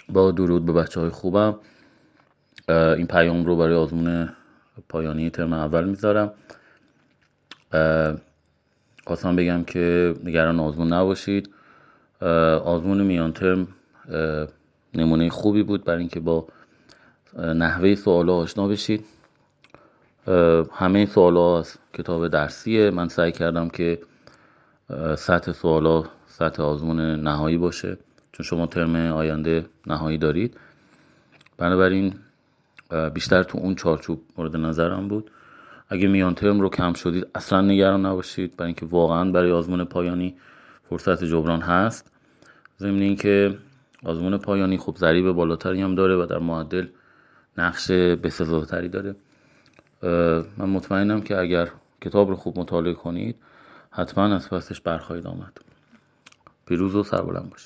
با درود به بچهای خوبم. این پیام رو برای آزمون پایانی ترم اول میذارم. خواستم بگم که نگران آزمون نباشید. آزمون میان ترم نمونه خوبی بود برای اینکه با نحوه سوالا آشنا بشید. همه سوالا از کتاب درسیه. من سعی کردم که سطح سوالا سطح آزمون نهایی باشه، چون شما ترم آینده نهایی دارید. بنابراین بیشتر تو اون چارچوب مورد نظرم بود. اگه میان ترم رو کم شدید اصلا نگران نباشید، برای اینکه واقعا برای آزمون پایانی فرصت جبران هست. ضمن اینکه آزمون پایانی خب ضریب بالاتری هم داره و در معدل نقش بسزاتری داره. من مطمئنم که اگر کتاب رو خوب مطالعه کنید حتما از پسش برخواهید آمد. پیروز و سربلند باشید.